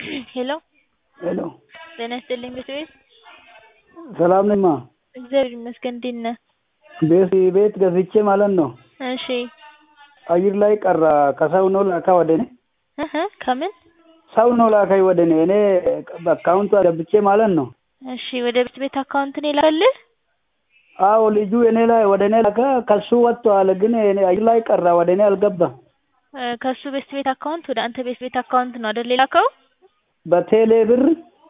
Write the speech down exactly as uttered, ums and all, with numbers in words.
ሄሎ ሄሎ ጤና ይስጥልኝ ቤተቤት ሰላም ነኝማ እግዚአብሔር ይመስገን እንዴት ነህ? ቤት ቤት ገዝቼ ማለት ነው እሺ አየር ላይ ቀረ ከሰው ነው ላካ ወደ እኔ እህ ከምን ሰው ነው ላከኝ ወደ እኔ እኔ በአካውንቱ አስገብቼ ማለት ነው እሺ ወደ ቤት ቤት አካውንት ነው የላከልህ? አዎ ልጁ እኔ ላይ ወደ እኔ ላከ ከሱ ወጥቷል ግን እኔ አየር ላይ ቀረ ወደ እኔ አልገባም ከሱ ቤት ቤት አካውንት ወደ አንተ ቤት ቤት አካውንት ነው አይደል የላከው? በቴሌ ብር